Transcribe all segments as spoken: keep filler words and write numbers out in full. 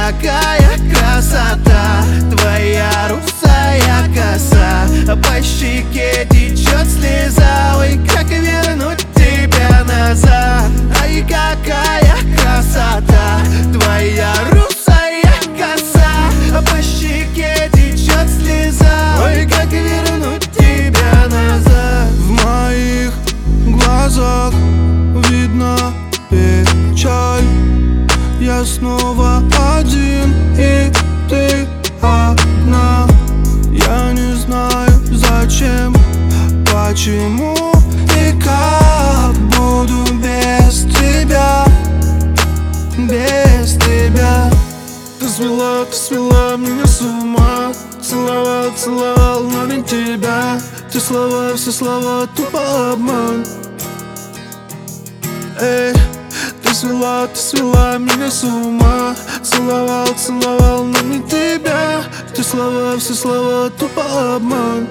какая красота, твоя русая коса, по щеке течет слеза. Ой, как вернуть тебя назад? Ай, какая красота, твоя русая коса, по щеке течет слеза. Ой, как вернуть тебя назад? В моих глазах видно печаль. Я снова один, и ты одна. Я не знаю зачем, почему и как буду без тебя, без тебя. Ты свела, ты свела меня с ума. Целовал, целовал, но не тебя. Те слова, все слова, тупо обман. Эй, ты свела, ты свела меня с ума. Целовал, целовал, но не тебя. Те слова, все слова, тупо обман.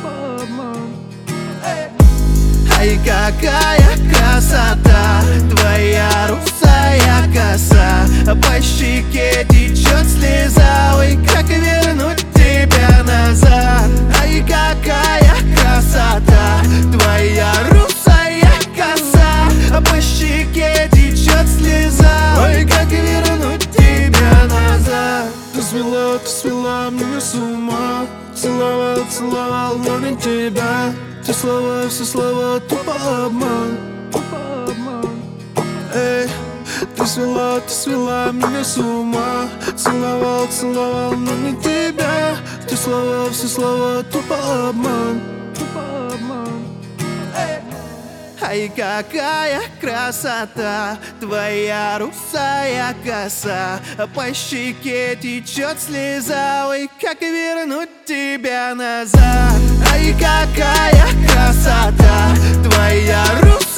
Ай, какая красота, твоя русая коса, по щеке течет слеза. Ой, как вернуть тебя назад? Ай, какая красота, твоя русая коса, по щеке течет слеза. Ой, как вернуть тебя назад? Ты свела, ты свела меня с ума. Целовал, целовал, но не тебя. Те слова, все слова, тупо обман. Эй, ты свела, ты свела меня с ума. Целовал, целовал, но не тебя. Те слова, все слова, тупо обман. Ай, какая красота, твоя русая коса, по щеке течет слеза. Ой, как вернуть тебя назад? Ай, какая красота, твоя русая